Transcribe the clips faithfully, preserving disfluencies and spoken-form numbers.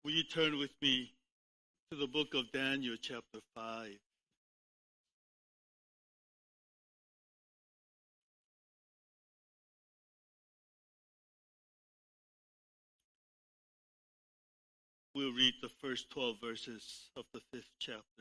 Will you turn with me to the book of Daniel, chapter five? We'll read the first twelve verses of the fifth chapter.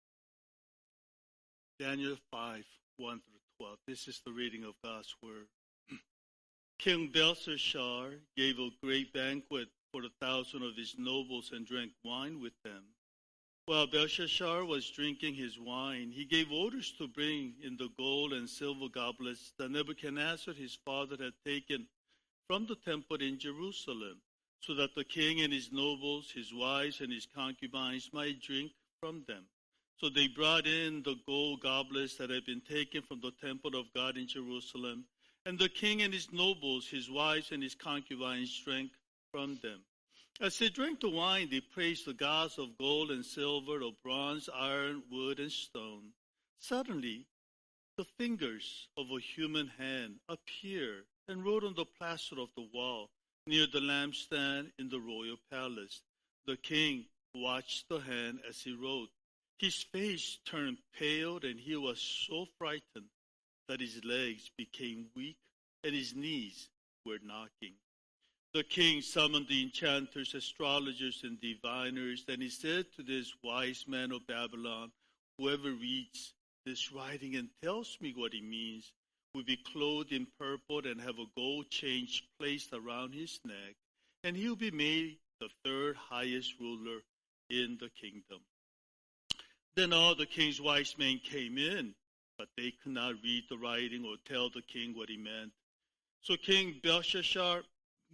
Daniel five, one through twelve. This is the reading of God's word. King Belshazzar gave a great banquet for a thousand of his nobles and drank wine with them. While Belshazzar was drinking his wine, he gave orders to bring in the gold and silver goblets that Nebuchadnezzar his father had taken from the temple in Jerusalem, so that the king and his nobles, his wives, and his concubines might drink from them. So they brought in the gold goblets that had been taken from the temple of God in Jerusalem, and the king and his nobles, his wives, and his concubines drank from them. As they drank the wine, they praised the gods of gold and silver, of bronze, iron, wood, and stone. Suddenly, the fingers of a human hand appeared and wrote on the plaster of the wall near the lampstand in the royal palace. The king watched the hand as he wrote. His face turned pale, and he was so frightened that his legs became weak and his knees were knocking. The king summoned the enchanters, astrologers, and diviners, and he said to this wise man of Babylon, whoever reads this writing and tells me what it means will be clothed in purple and have a gold chain placed around his neck, and he will be made the third highest ruler in the kingdom. Then all the king's wise men came in, but they could not read the writing or tell the king what he meant. So King Belshazzar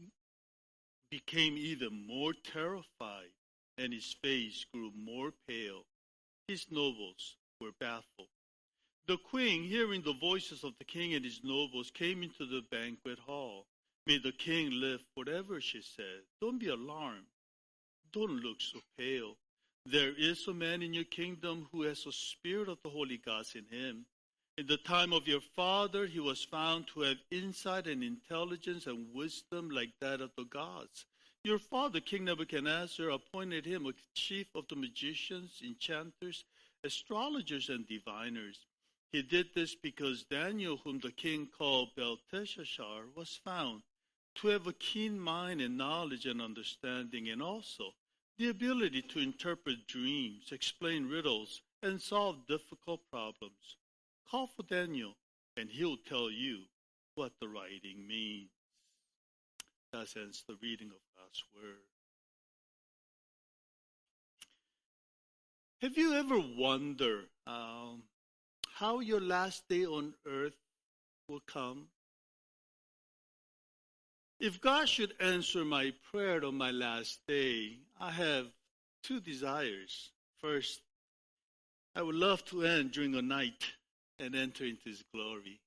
became even more terrified, and his face grew more pale. His nobles were baffled. The queen, hearing the voices of the king and his nobles, came into the banquet hall. May the king live forever, she said. Don't be alarmed. Don't look so pale. There is a man in your kingdom who has the spirit of the holy gods in him. In the time of your father, he was found to have insight and intelligence and wisdom like that of the gods. Your father, King Nebuchadnezzar, appointed him a chief of the magicians, enchanters, astrologers, and diviners. He did this because Daniel, whom the king called Belteshazzar, was found to have a keen mind and knowledge and understanding, and also the ability to interpret dreams, explain riddles, and solve difficult problems. Call for Daniel, and he'll tell you what the writing means. That ends the reading of God's word. Have you ever wondered um, how your last day on earth will come? If God should answer my prayer on my last day, I have two desires. First, I would love to end during a night and enter into His glory.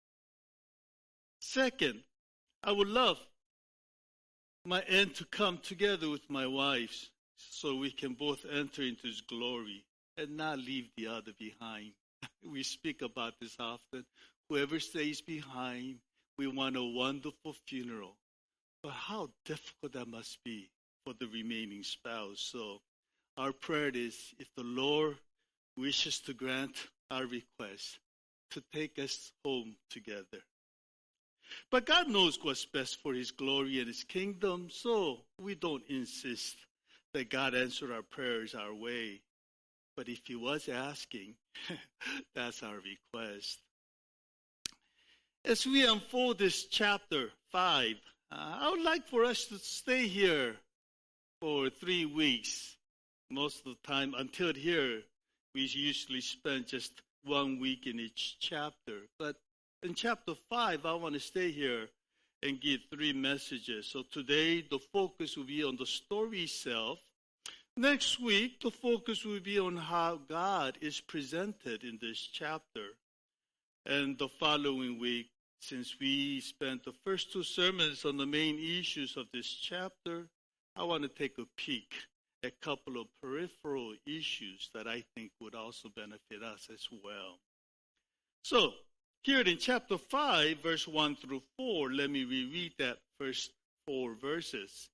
Second, I would love my end to come together with my wife so we can both enter into His glory and not leave the other behind. We speak about this often. Whoever stays behind, we want a wonderful funeral. But how difficult that must be for the remaining spouse. So our prayer is, if the Lord wishes to grant our request, to take us home together. But God knows what's best for His glory and His kingdom, so we don't insist that God answer our prayers our way. But if He was asking, that's our request. As we unfold this chapter five, uh, I would like for us to stay here for three weeks. Most of the time, until here, we usually spend just one week in each chapter. But in chapter five, I want to stay here and give three messages. So today, the focus will be on the story itself. Next week, the focus will be on how God is presented in this chapter. And the following week, since we spent the first two sermons on the main issues of this chapter, I want to take a peek at a couple of peripheral issues that I think would also benefit us as well. So, here in chapter five, verse one through four, let me reread that first four verses.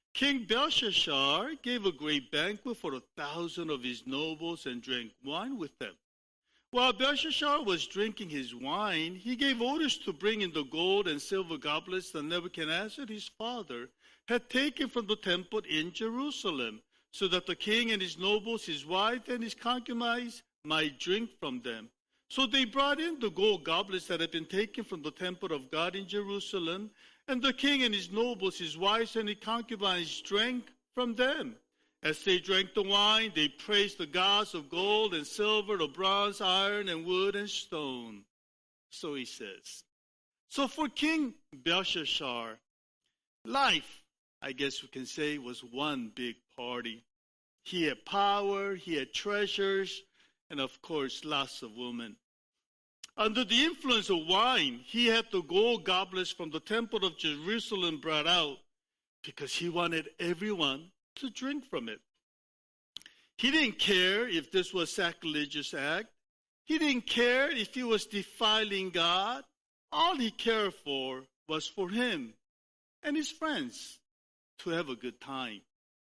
King Belshazzar gave a great banquet for a thousand of his nobles and drank wine with them. While Belshazzar was drinking his wine, he gave orders to bring in the gold and silver goblets that Nebuchadnezzar, his father, had taken from the temple in Jerusalem, so that the king and his nobles, his wife, and his concubines might drink from them. So they brought in the gold goblets that had been taken from the temple of God in Jerusalem, and the king and his nobles, his wives, and his concubines drank from them. As they drank the wine, they praised the gods of gold and silver, of bronze, iron, and wood and stone. So he says. So for King Belshazzar, life, I guess we can say, was one big party. He had power, he had treasures, and of course, lots of women. Under the influence of wine, he had the gold goblets from the temple of Jerusalem brought out because he wanted everyone to drink from it. He didn't care if this was a sacrilegious act. He didn't care if he was defiling God. All he cared for was for him and his friends to have a good time.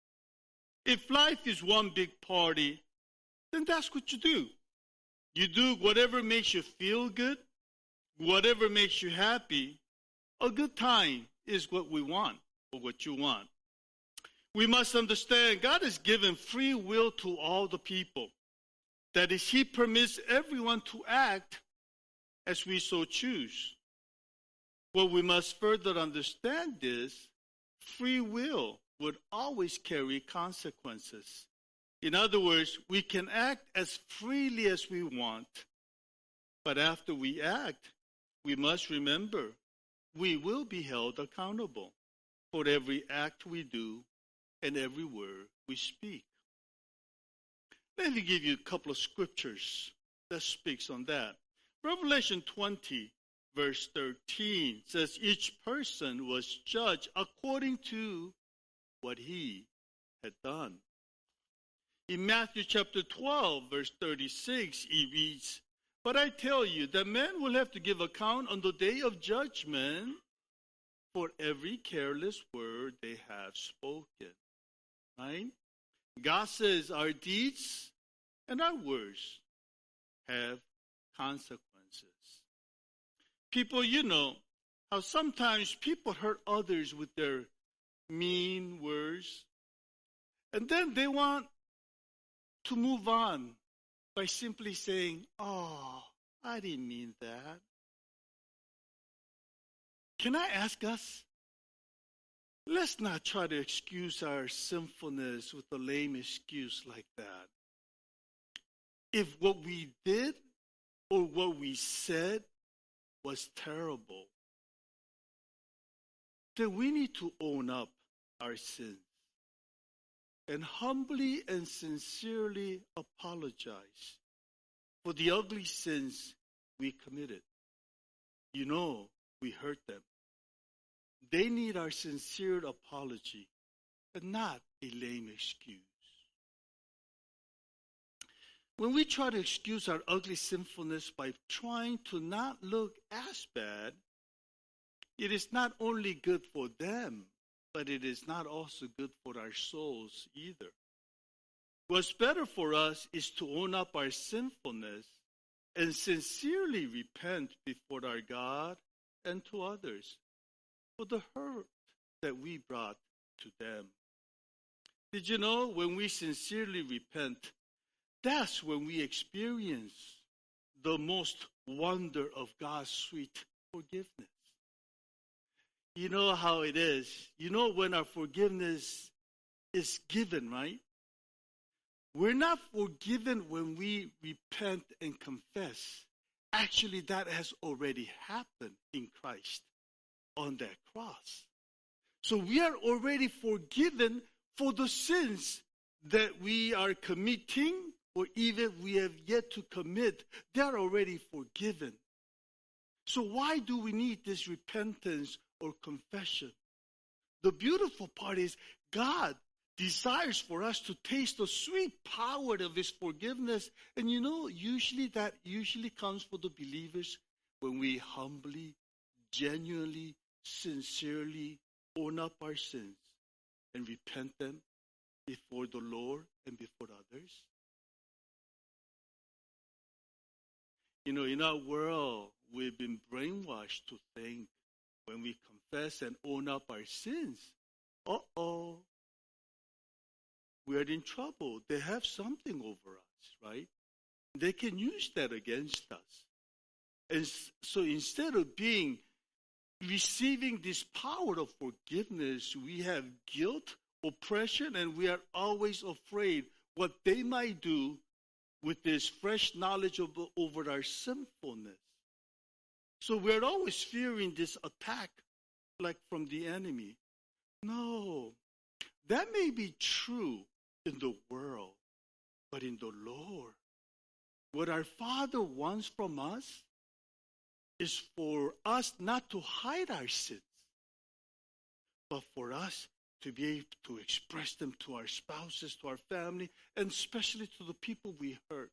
If life is one big party, then that's what you do. You do whatever makes you feel good, whatever makes you happy. A good time is what we want, or what you want. We must understand God has given free will to all the people. That is, he permits everyone to act as we so choose. What we must further understand is free will would always carry consequences. In other words, we can act as freely as we want, but after we act, we must remember we will be held accountable for every act we do and every word we speak. Let me give you a couple of scriptures that speaks on that. Revelation twenty, verse thirteen says, each person was judged according to what he had done. In Matthew chapter twelve, verse thirty-six, he reads, but I tell you that men will have to give account on the day of judgment for every careless word they have spoken. Right? God says our deeds and our words have consequences. People, you know how sometimes people hurt others with their mean words, and then they want to move on by simply saying, oh, I didn't mean that. Can I ask us? Let's not try to excuse our sinfulness with a lame excuse like that. If what we did or what we said was terrible, then we need to own up our sins and humbly and sincerely apologize for the ugly sins we committed. You know, we hurt them. They need our sincere apology and not a lame excuse. When we try to excuse our ugly sinfulness by trying to not look as bad, it is not only good for them, but it is not also good for our souls either. What's better for us is to own up our sinfulness and sincerely repent before our God and to others for the hurt that we brought to them. Did you know when we sincerely repent, that's when we experience the most wonder of God's sweet forgiveness. You know how it is. You know when our forgiveness is given, right? We're not forgiven when we repent and confess. Actually, that has already happened in Christ on that cross. So we are already forgiven for the sins that we are committing or even we have yet to commit. They are already forgiven. So why do we need this repentance or confession? The beautiful part is God desires for us to taste the sweet power of his forgiveness. And you know, usually that usually comes for the believers when we humbly, genuinely, sincerely own up our sins and repentant before the Lord and before others? You know, in our world, we've been brainwashed to think when we confess and own up our sins, uh-oh, we're in trouble. They have something over us, right? They can use that against us. And so instead of being, receiving this power of forgiveness, we have guilt, oppression, and we are always afraid what they might do with this fresh knowledge of, over our sinfulness. So we're always fearing this attack, like from the enemy. No, that may be true in the world, but in the Lord, what our Father wants from us is for us not to hide our sins, but for us to be able to express them to our spouses, to our family, and especially to the people we hurt.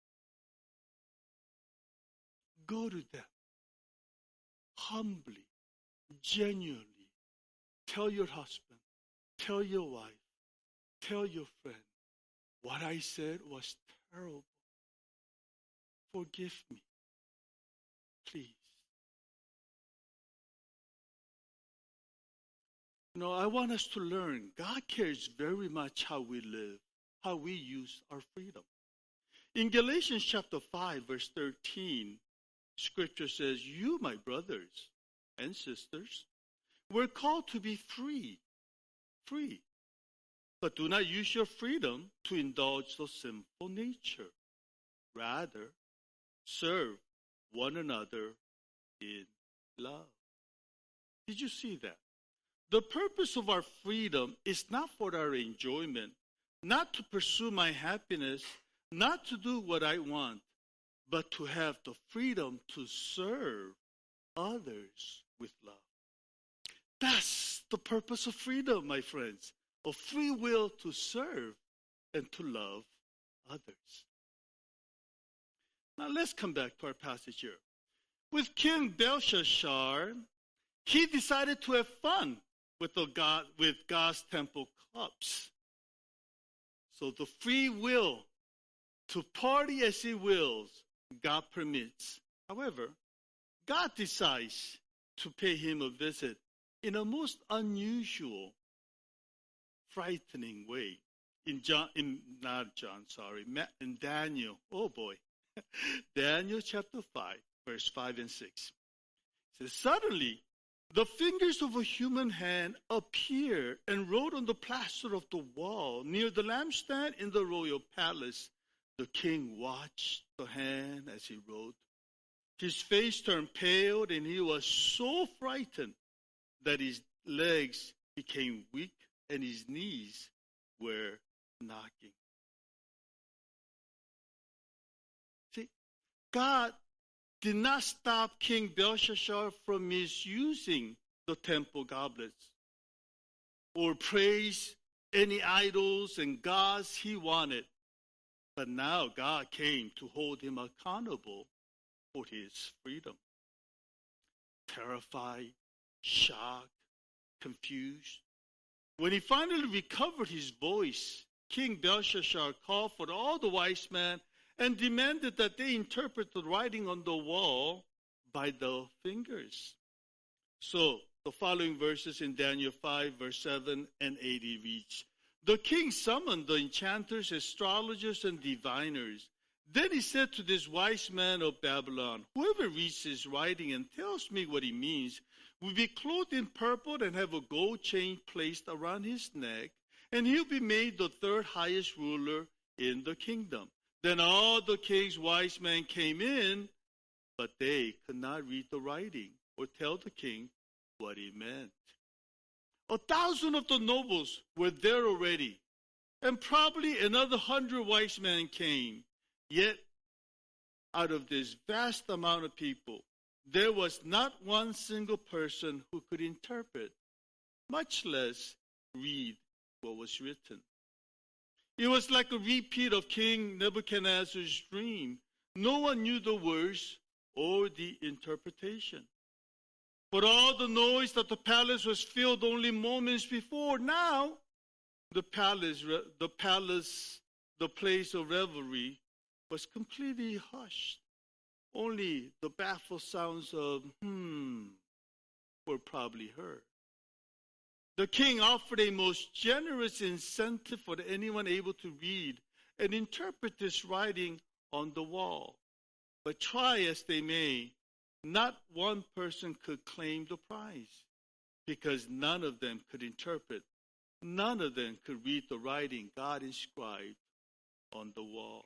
Go to them humbly, genuinely. Tell your husband, tell your wife, tell your friend, what I said was terrible. Forgive me, please. You know, I want us to learn God cares very much how we live, how we use our freedom. In Galatians chapter five, verse thirteen, Scripture says, you, my brothers and sisters, were called to be free, free. But do not use your freedom to indulge the sinful nature. Rather, serve one another in love. Did you see that? The purpose of our freedom is not for our enjoyment, not to pursue my happiness, not to do what I want, but to have the freedom to serve others with love. That's the purpose of freedom, my friends, of free will to serve and to love others. Now let's come back to our passage here. With King Belshazzar, he decided to have fun with, the God, with God's temple cups. So the free will to party as he wills, God permits. However, God decides to pay him a visit in a most unusual, frightening way. In John, in not John, sorry, in Daniel. Oh boy, Daniel chapter five, verse five and six. It says, suddenly, the fingers of a human hand appeared and wrote on the plaster of the wall near the lampstand in the royal palace. The king watched the hand as he wrote. His face turned pale, and he was so frightened that his legs became weak and his knees were knocking. See, God did not stop King Belshazzar from misusing the temple goblets or praise any idols and gods he wanted. But now God came to hold him accountable for his freedom. Terrified, shocked, confused. When he finally recovered his voice, King Belshazzar called for all the wise men and demanded that they interpret the writing on the wall by the fingers. So, the following verses in Daniel five, verse seven and eight reads, the king summoned the enchanters, astrologers, and diviners. Then he said to this wise man of Babylon, whoever reads his writing and tells me what he means will be clothed in purple and have a gold chain placed around his neck, and he'll be made the third highest ruler in the kingdom. Then all the king's wise men came in, but they could not read the writing or tell the king what he meant. A thousand of the nobles were there already, and probably another hundred wise men came. Yet, out of this vast amount of people, there was not one single person who could interpret, much less read what was written. It was like a repeat of King Nebuchadnezzar's dream. No one knew the words or the interpretation. But all the noise that the palace was filled only moments before, now The palace, the palace, the place of revelry was completely hushed. Only the baffled sounds of hmm were probably heard. The king offered a most generous incentive for anyone able to read and interpret this writing on the wall. But try as they may, not one person could claim the prize, because none of them could interpret. None of them could read the writing God inscribed on the wall.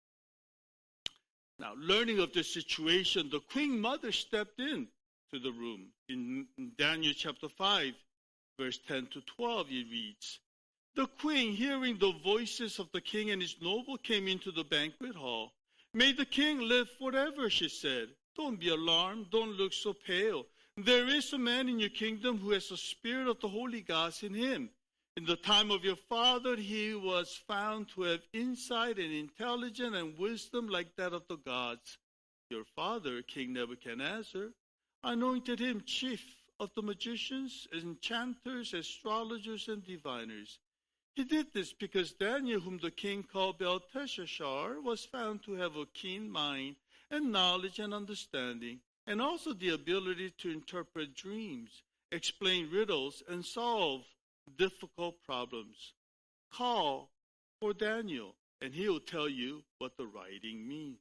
Now, learning of the situation, the queen mother stepped in to the room. In Daniel chapter five, verse ten to twelve, it reads, "The queen, hearing the voices of the king and his noble, came into the banquet hall. 'May the king live forever,' she said. 'Don't be alarmed. Don't look so pale. There is a man in your kingdom who has the spirit of the holy gods in him. In the time of your father, he was found to have insight and intelligence and wisdom like that of the gods. Your father, King Nebuchadnezzar, anointed him chief of the magicians, enchanters, astrologers, and diviners. He did this because Daniel, whom the king called Belteshazzar, was found to have a keen mind and knowledge and understanding, and also the ability to interpret dreams, explain riddles, and solve difficult problems. Call for Daniel, and he will tell you what the writing means.'"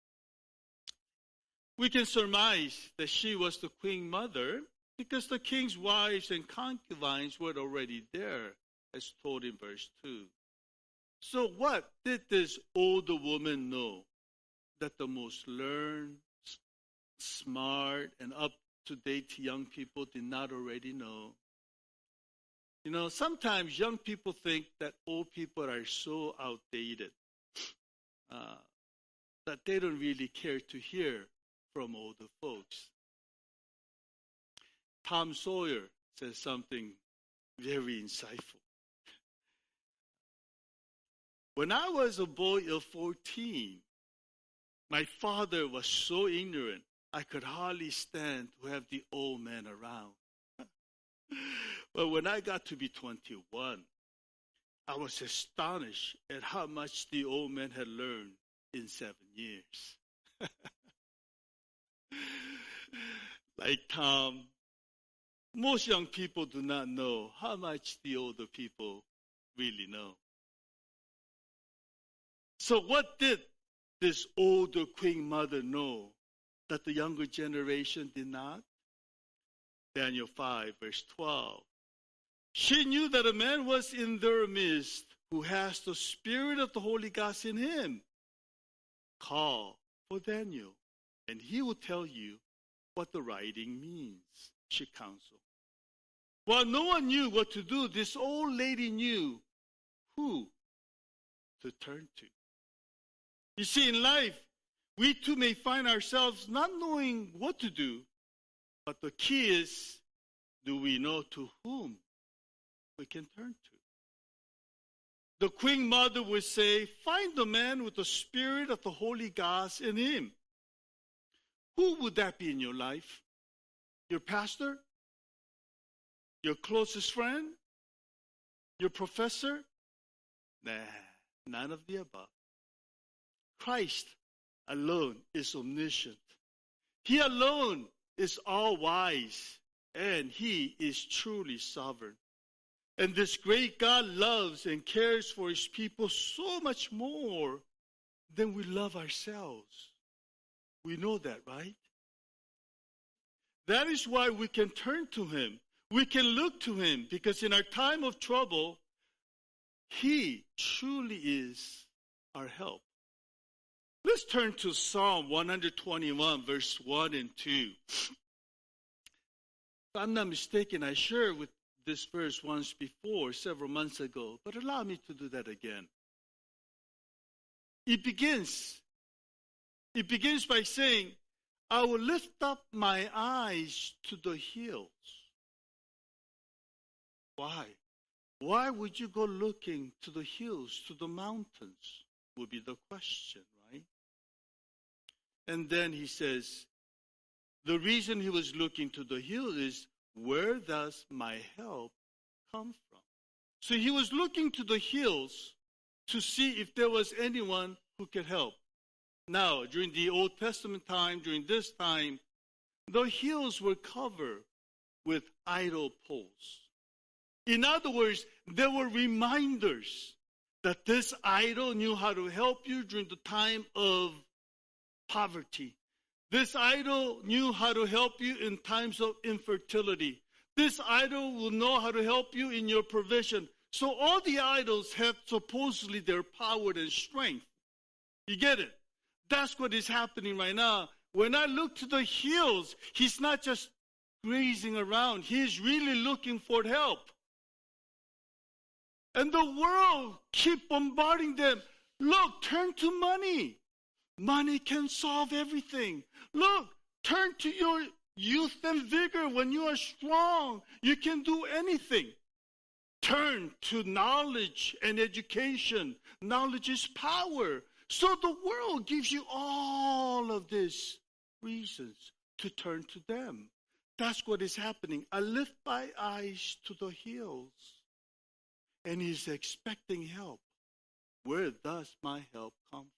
We can surmise that she was the queen mother because the king's wives and concubines were already there, as told in verse two. So what did this older woman know that the most learned, smart, and up-to-date young people did not already know? You know, sometimes young people think that old people are so outdated uh, that they don't really care to hear from older folks. Tom Sawyer says something very insightful. "When I was a boy of fourteen, my father was so ignorant I could hardly stand to have the old man around. But when I got to be twenty-one, I was astonished at how much the old man had learned in seven years." Like Tom, most young people do not know how much the older people really know. So what did this older queen mother know that the younger generation did not? Daniel five, verse twelve. "She knew that a man was in their midst who has the spirit of the holy gods in him. Call for Daniel, and he will tell you what the writing means," she counseled. While no one knew what to do, this old lady knew who to turn to. You see, in life, we too may find ourselves not knowing what to do, but the key is, do we know to whom we can turn to? The queen mother would say, find the man with the spirit of the holy gods in him. Who would that be in your life? Your pastor? Your closest friend? Your professor? Nah, none of the above. Christ alone is omniscient. He alone is all-wise, and he is truly sovereign. And this great God loves and cares for his people so much more than we love ourselves. We know that, right? That is why we can turn to him. We can look to him, because in our time of trouble, he truly is our help. Let's turn to Psalm one twenty-one, verse one and two. If I'm not mistaken, I shared with this verse once before, several months ago, but allow me to do that again. It begins, it begins by saying, I will lift up my eyes to the hills. Why? Why would you go looking to the hills, to the mountains, would be the question, right? And then he says, the reason he was looking to the hill is, where does my help come from? So he was looking to the hills to see if there was anyone who could help. Now, during the Old Testament time, during this time, the hills were covered with idol poles. In other words, there were reminders that this idol knew how to help you during the time of poverty. This idol knew how to help you in times of infertility. This idol will know how to help you in your provision. So all the idols have supposedly their power and strength. You get it? That's what is happening right now. When I look to the hills, he's not just grazing around. He's really looking for help. And the world keep bombarding them. Look, turn to money. Money can solve everything. Look, turn to your youth and vigor. When you are strong, you can do anything. Turn to knowledge and education. Knowledge is power. So the world gives you all of these reasons to turn to them. That's what is happening. I lift my eyes to the hills, and he's expecting help. Where does my help come from?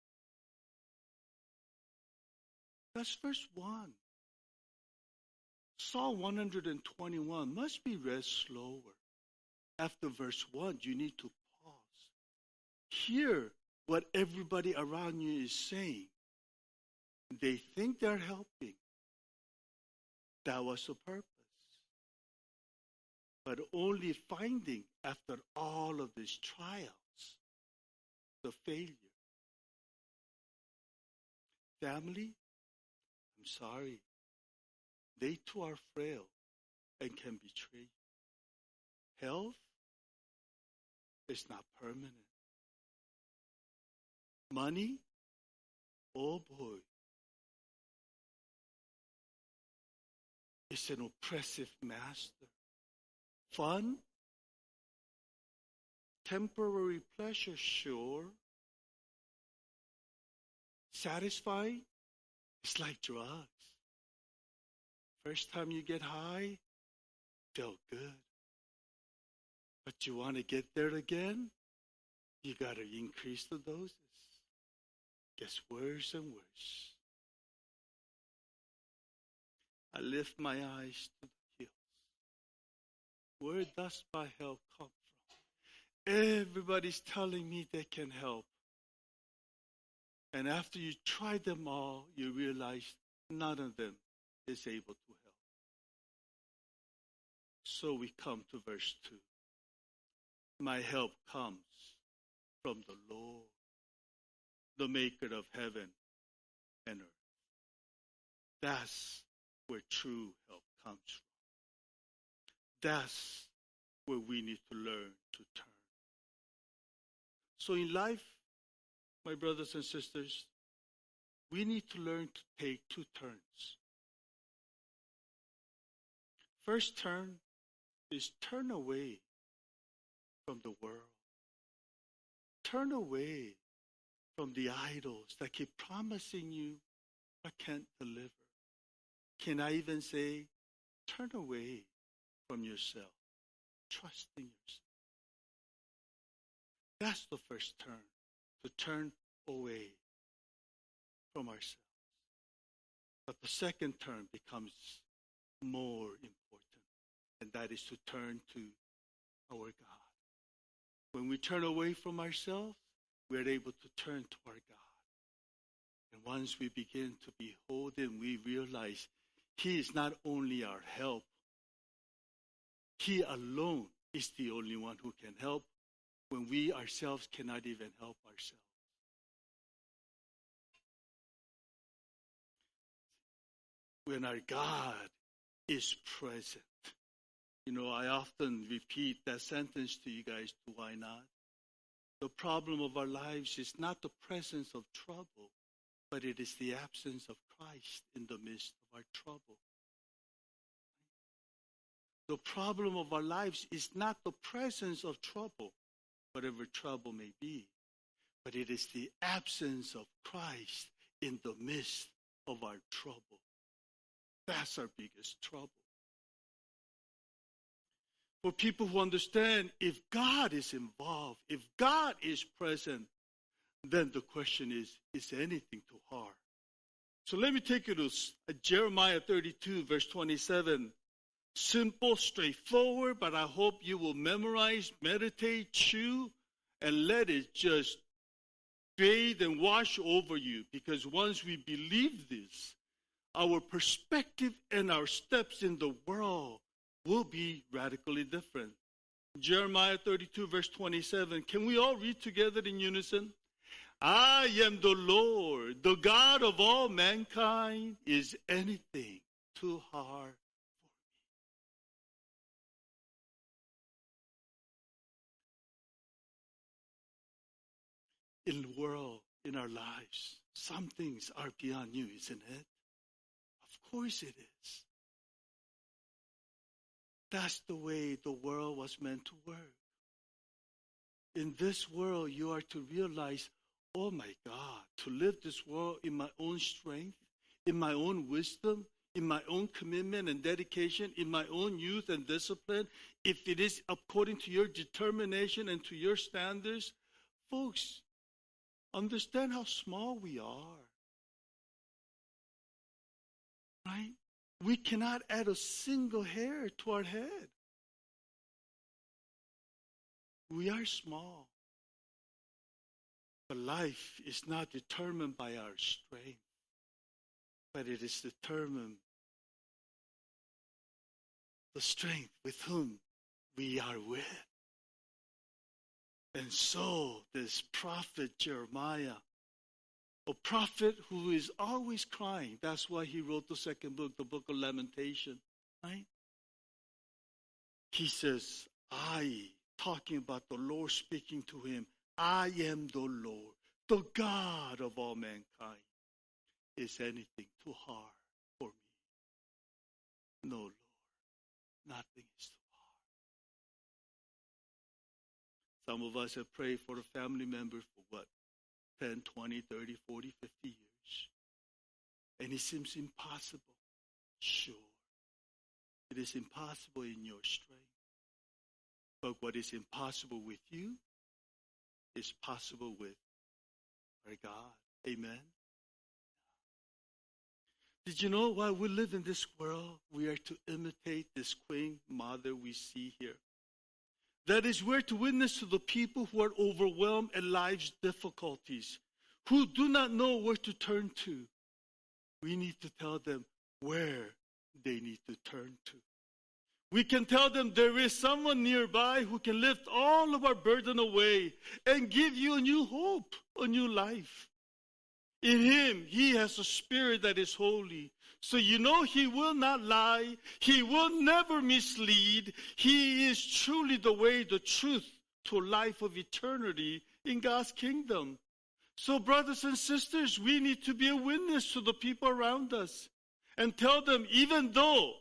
That's verse one. Psalm one twenty-one must be read slower. After verse one, you need to pause. Hear what everybody around you is saying. They think they're helping. That was the purpose. But only finding after all of these trials, the failure. Family, I'm sorry. They too are frail and can betray you. Health is not permanent. Money, oh boy, it's an oppressive master. Fun, temporary pleasure, sure. Satisfying, it's like drugs. First time you get high, felt good. But you want to get there again, you got to increase the doses. Gets worse and worse. I lift my eyes to the hills. Where does my help come from? Everybody's telling me they can help. And after you try them all, you realize none of them is able to help. So we come to verse two. My help comes from the Lord, the maker of heaven and earth. That's where true help comes from. That's where we need to learn to turn. So in life, my brothers and sisters, we need to learn to take two turns. First turn is turn away from the world. Turn away from the idols that keep promising you but can't deliver. Can I even say, turn away from yourself. Trust in yourself. That's the first turn, to turn away from ourselves. But the second turn becomes more important, and that is to turn to our God. When we turn away from ourselves, we're able to turn to our God. And once we begin to behold Him, we realize He is not only our help, He alone is the only one who can help when we ourselves cannot even help ourselves. When our God is present. You know, I often repeat that sentence to you guys, why not? The problem of our lives is not the presence of trouble, but it is the absence of Christ in the midst of our trouble. The problem of our lives is not the presence of trouble, whatever trouble may be, but it is the absence of Christ in the midst of our trouble. That's our biggest trouble. For people who understand, if God is involved, if God is present, then the question is, is anything too hard? So let me take you to Jeremiah thirty-two, verse twenty-seven. Simple, straightforward, but I hope you will memorize, meditate, chew, and let it just bathe and wash over you. Because once we believe this, our perspective and our steps in the world will be radically different. Jeremiah thirty-two, verse twenty-seven. Can we all read together in unison? I am the Lord, the God of all mankind. Is anything too hard for me? In the world, in our lives, some things are beyond you, isn't it? Of course it is. That's the way the world was meant to work. In this world, you are to realize, oh my God, to live this world in my own strength, in my own wisdom, in my own commitment and dedication, in my own youth and discipline, if it is according to your determination and to your standards, folks, understand how small we are. Right? We cannot add a single hair to our head. We are small. But life is not determined by our strength, but it is determined the strength with whom we are with. And so this prophet Jeremiah, a prophet who is always crying. That's why he wrote the second book, the book of Lamentation, right? He says, I, talking about the Lord speaking to him, I am the Lord, the God of all mankind. Is anything too hard for me? No, Lord, nothing is too hard. Some of us have prayed for a family member for what? ten, twenty, thirty, forty, fifty years. And it seems impossible. Sure. It is impossible in your strength. But what is impossible with you is possible with our God. Amen. Did you know while we live in this world, we are to imitate this queen mother we see here? That is, we're to witness to the people who are overwhelmed in life's difficulties, who do not know where to turn to. We need to tell them where they need to turn to. We can tell them there is someone nearby who can lift all of our burden away and give you a new hope, a new life. In him, he has a spirit that is holy. So you know he will not lie. He will never mislead. He is truly the way, the truth to a life of eternity in God's kingdom. So brothers and sisters, we need to be a witness to the people around us and tell them, even though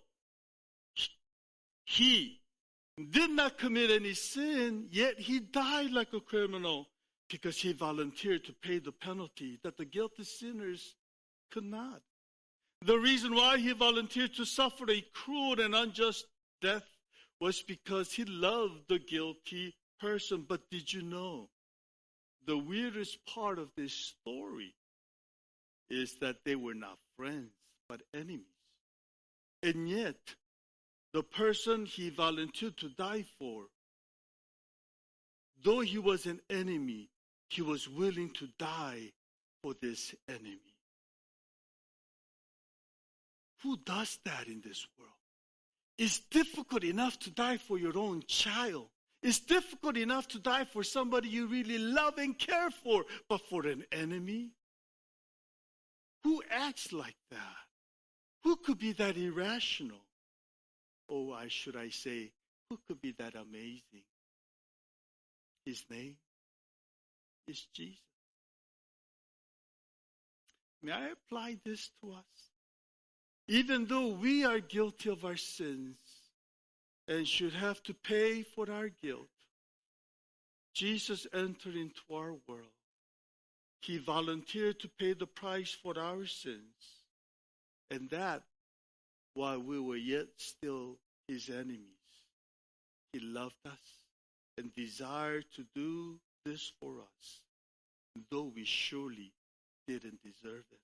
he did not commit any sin, yet he died like a criminal because he volunteered to pay the penalty that the guilty sinners could not. The reason why he volunteered to suffer a cruel and unjust death was because he loved the guilty person. But did you know, the weirdest part of this story is that they were not friends, but enemies. And yet, the person he volunteered to die for, though he was an enemy, he was willing to die for this enemy. Who does that in this world? It's difficult enough to die for your own child. It's difficult enough to die for somebody you really love and care for, but for an enemy? Who acts like that? Who could be that irrational? Or why should I say, who could be that amazing? His name is Jesus. May I apply this to us? Even though we are guilty of our sins and should have to pay for our guilt, Jesus entered into our world. He volunteered to pay the price for our sins, and that while we were yet still his enemies. He loved us and desired to do this for us, though we surely didn't deserve it.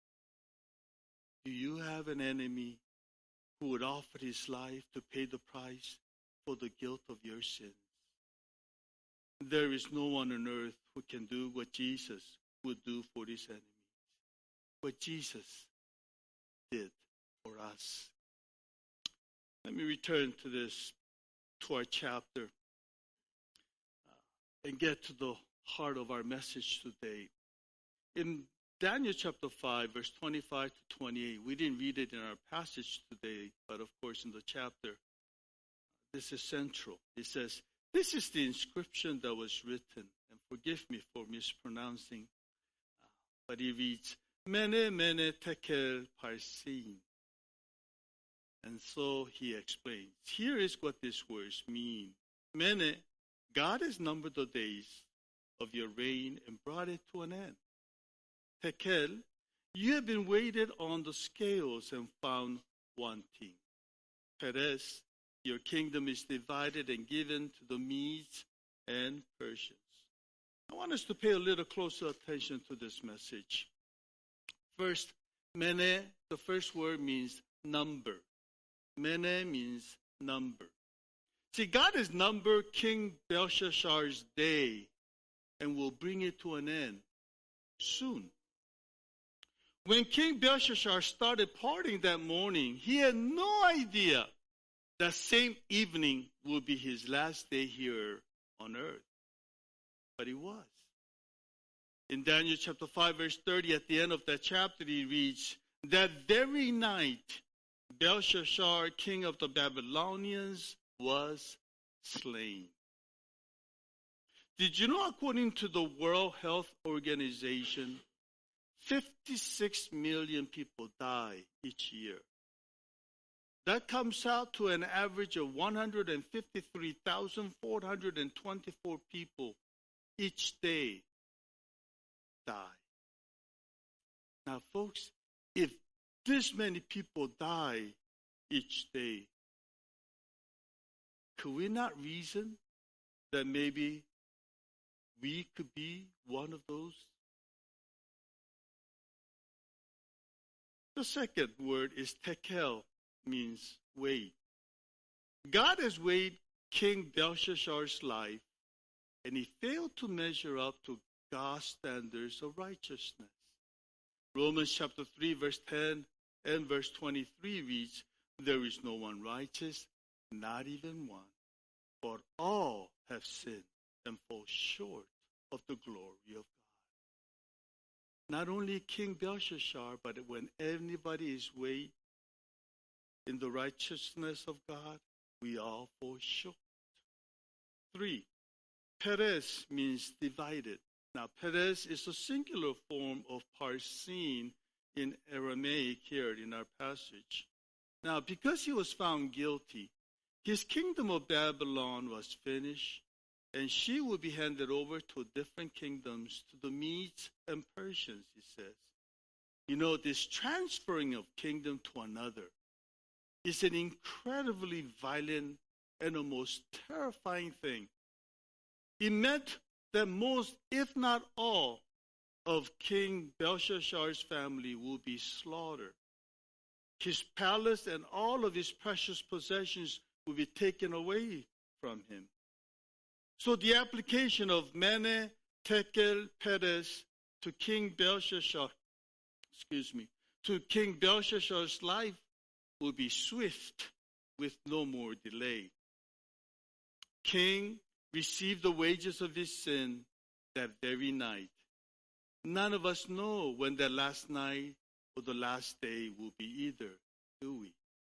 Do you have an enemy who would offer his life to pay the price for the guilt of your sins? There is no one on earth who can do what Jesus would do for his enemies, what Jesus did for us. Let me return to this, to our chapter, uh, and get to the heart of our message today. In Daniel chapter five, verse twenty-five to twenty-eight, we didn't read it in our passage today, but of course in the chapter, this is central. It says, this is the inscription that was written, and forgive me for mispronouncing, uh, but it reads, Mene, Mene, Tekel, Parsin. And so he explains, here is what these words mean. Mene, God has numbered the days of your reign and brought it to an end. Tekel, you have been weighed on the scales and found wanting. Peres, your kingdom is divided and given to the Medes and Persians. I want us to pay a little closer attention to this message. First, Mene, the first word means number. Mene means number. See, God has numbered King Belshazzar's day and will bring it to an end soon. When King Belshazzar started partying that morning, he had no idea that same evening would be his last day here on earth. But it was. In Daniel chapter five, verse thirty, at the end of that chapter, he reads, that very night, Belshazzar, king of the Babylonians, was slain. Did you know, according to the World Health Organization, fifty-six million people die each year. That comes out to an average of one hundred fifty-three thousand four hundred twenty-four people each day die. Now, folks, if this many people die each day, could we not reason that maybe we could be one of those? The second word is tekel, means weighed. God has weighed King Belshazzar's life, and he failed to measure up to God's standards of righteousness. Romans chapter three, verse ten and verse twenty-three reads, there is no one righteous, not even one, for all have sinned and fall short of the glory of God. Not only King Belshazzar, but when anybody is weighed in the righteousness of God, we all fall short. Three, Peres means divided. Now, Peres is a singular form of parsin in Aramaic here in our passage. Now, because he was found guilty, his kingdom of Babylon was finished, and she will be handed over to different kingdoms, to the Medes and Persians, he says. You know, this transferring of kingdom to another is an incredibly violent and a most terrifying thing. It meant that most, if not all, of King Belshazzar's family will be slaughtered. His palace and all of his precious possessions will be taken away from him. So the application of Mene, Tekel, Peres to King Belshazzar, excuse me, to King Belshazzar's life will be swift with no more delay. King received the wages of his sin that very night. None of us know when that last night or the last day will be either, do we?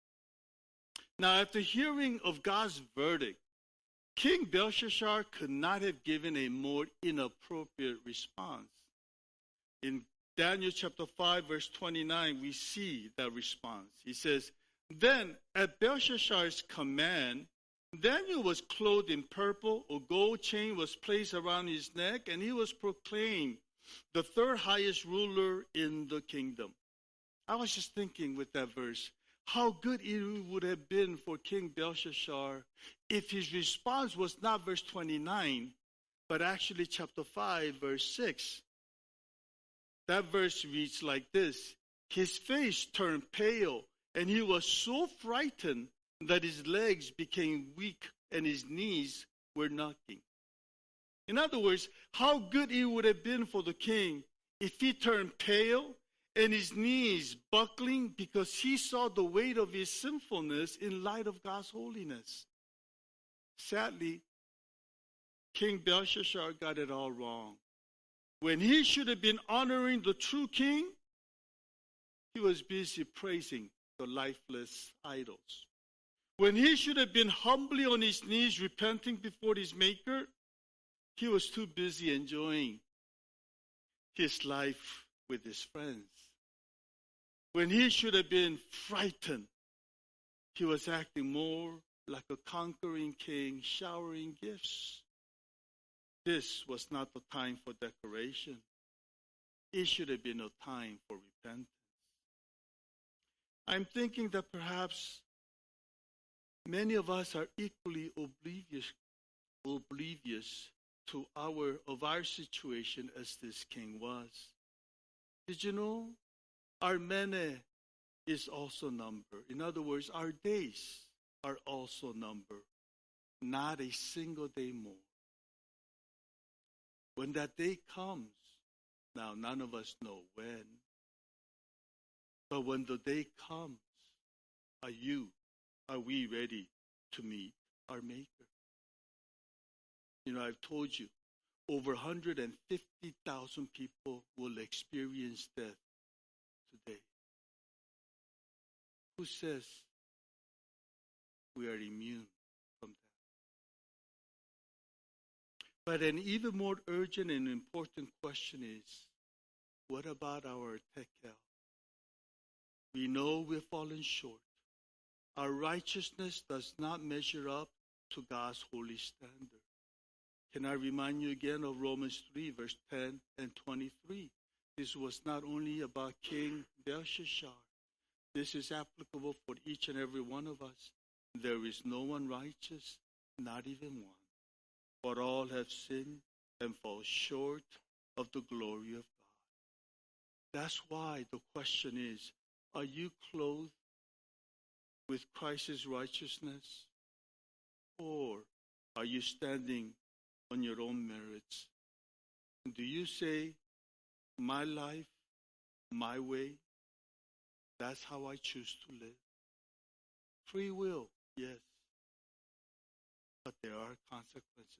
Now, after hearing of God's verdict, King Belshazzar could not have given a more inappropriate response. In Daniel chapter five, verse twenty-nine, we see that response. He says, then at Belshazzar's command, Daniel was clothed in purple, a gold chain was placed around his neck, and he was proclaimed the third highest ruler in the kingdom. I was just thinking with that verse, how good it would have been for King Belshazzar if his response was not verse twenty-nine, but actually chapter five, verse six. That verse reads like this: his face turned pale, and he was so frightened that his legs became weak and his knees were knocking. In other words, how good it would have been for the king if he turned pale and his knees buckling because he saw the weight of his sinfulness in light of God's holiness. Sadly, King Belshazzar got it all wrong. When he should have been honoring the true king, he was busy praising the lifeless idols. When he should have been humbly on his knees repenting before his maker, he was too busy enjoying his life with his friends. When he should have been frightened, he was acting more like a conquering king showering gifts. This was not the time for decoration. It should have been a time for repentance. I'm thinking that perhaps many of us are equally oblivious, oblivious to our of our situation as this king was. Did you know? Our mene is also numbered. In other words, our days are also numbered. Not a single day more. When that day comes, now none of us know when, but when the day comes, are you, are we ready to meet our Maker? You know, I've told you, over one hundred fifty thousand people will experience death today. Who says we are immune from that? But an even more urgent and important question is, what about our tekel? We know we've fallen short. Our righteousness does not measure up to God's holy standard. Can I remind you again of Romans three, verse ten and twenty-three? This was not only about King Belshazzar. This is applicable for each and every one of us. There is no one righteous, not even one. For all have sinned and fall short of the glory of God. That's why the question is, are you clothed with Christ's righteousness? Or are you standing on your own merits? Do you say, my life, my way, that's how I choose to live? Free will, yes. But there are consequences.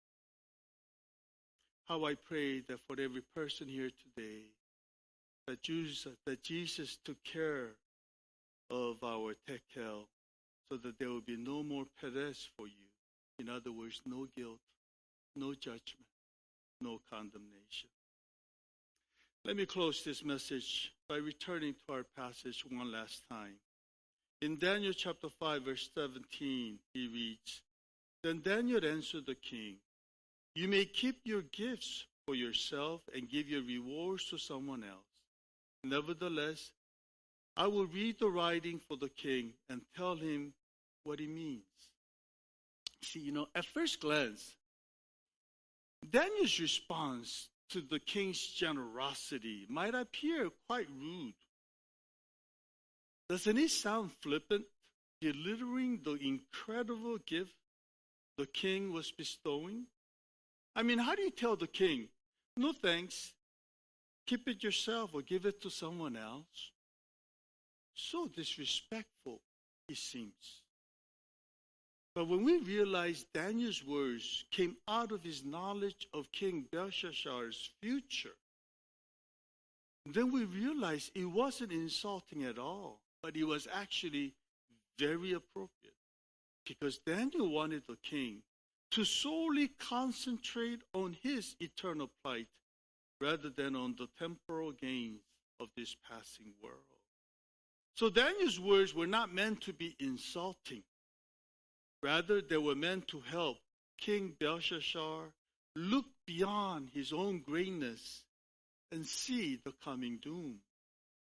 How I pray that for every person here today, that Jesus, that Jesus took care of our tekel so that there will be no more perez for you. In other words, no guilt, no judgment, no condemnation. Let me close this message by returning to our passage one last time. In Daniel chapter five, verse seventeen, he reads, Then Daniel answered the king, You may keep your gifts for yourself and give your rewards to someone else. Nevertheless, I will read the writing for the king and tell him what it means. See, you know, at first glance, Daniel's response to the king's generosity might appear quite rude. Doesn't it sound flippant, belittling the incredible gift the king was bestowing? I mean, how do you tell the king, no thanks, keep it yourself or give it to someone else? So disrespectful, it seems. But when we realize Daniel's words came out of his knowledge of King Belshazzar's future, then we realize it wasn't insulting at all, but it was actually very appropriate. Because Daniel wanted the king to solely concentrate on his eternal plight rather than on the temporal gains of this passing world. So Daniel's words were not meant to be insulting. Rather, they were meant to help King Belshazzar look beyond his own greatness and see the coming doom.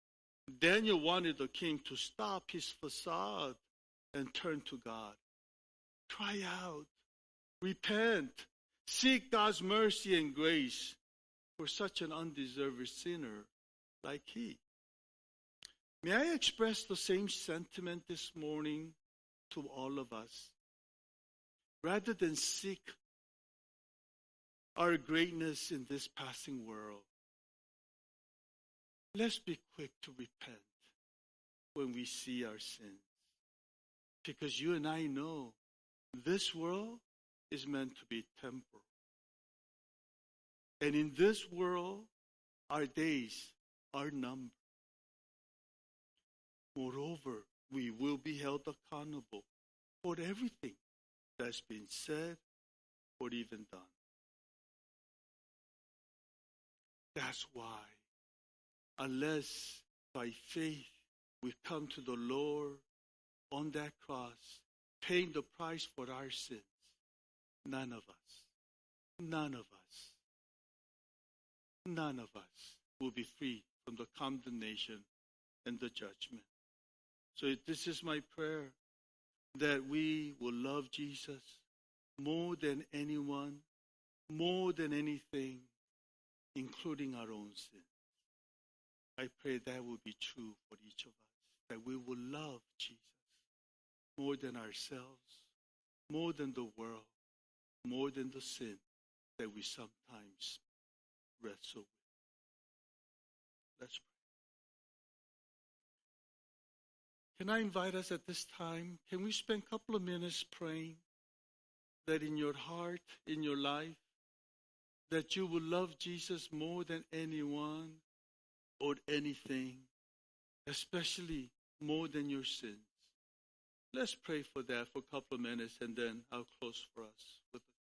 Daniel wanted the king to stop his facade and turn to God. Cry out, repent, seek God's mercy and grace for such an undeserved sinner like he. May I express the same sentiment this morning to all of us? Rather than seek our greatness in this passing world, let's be quick to repent when we see our sins. Because you and I know this world is meant to be temporal. And in this world, our days are numbered. Moreover, we will be held accountable for everything that's been said or even done. That's why, unless by faith we come to the Lord on that cross, paying the price for our sins, none of us, none of us, none of us will be free from the condemnation and the judgment. So this is my prayer, that we will love Jesus more than anyone, more than anything, including our own sins. I pray that will be true for each of us, that we will love Jesus more than ourselves, more than the world, more than the sin that we sometimes wrestle with. Let's pray. Can I invite us at this time, can we spend a couple of minutes praying that in your heart, in your life, that you will love Jesus more than anyone or anything, especially more than your sins. Let's pray for that for a couple of minutes, and then I'll close for us with a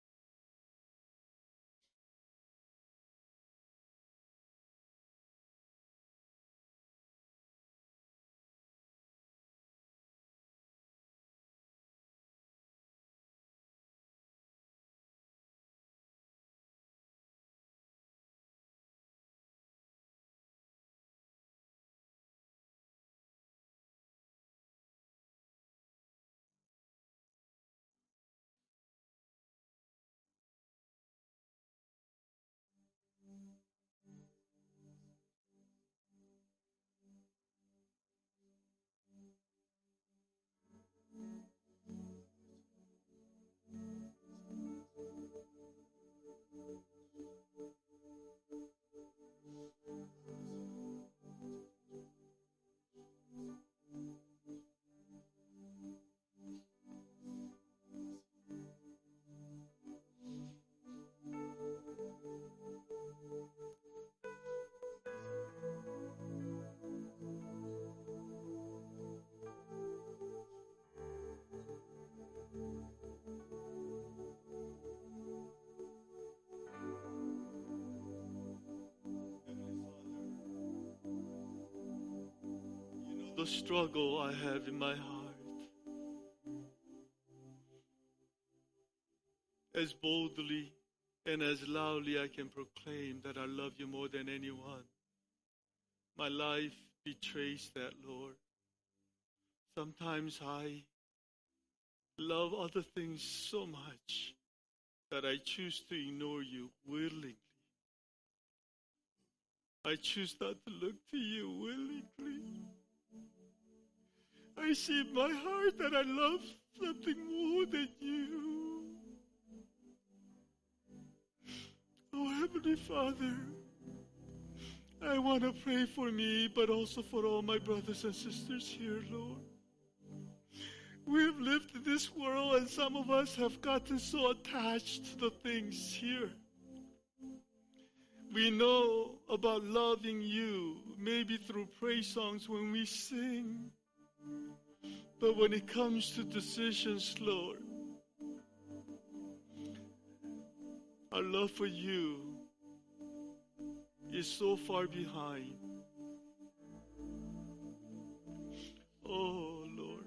the struggle I have in my heart. As boldly and as loudly I can proclaim that I love you more than anyone. My life betrays that, Lord. Sometimes I love other things so much that I choose to ignore you willingly. I choose not to look to you willingly. I see in my heart that I love something more than you. Oh, Heavenly Father, I want to pray for me, but also for all my brothers and sisters here, Lord. We have lived in this world, and some of us have gotten so attached to the things here. We know about loving you, maybe through praise songs when we sing. But when it comes to decisions, Lord, our love for you is so far behind. Oh, Lord,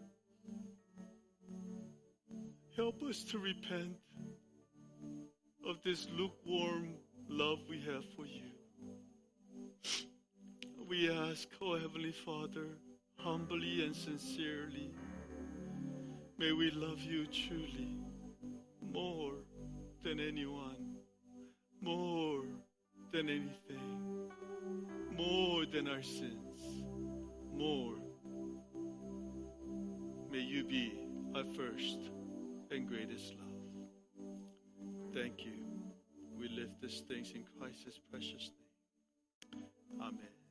help us to repent of this lukewarm love we have for you. We we ask, O Heavenly Father, humbly and sincerely, may we love you truly, more than anyone, more than anything, more than our sins, more. May you be our first and greatest love. Thank you. We lift these things in Christ's precious name. Amen.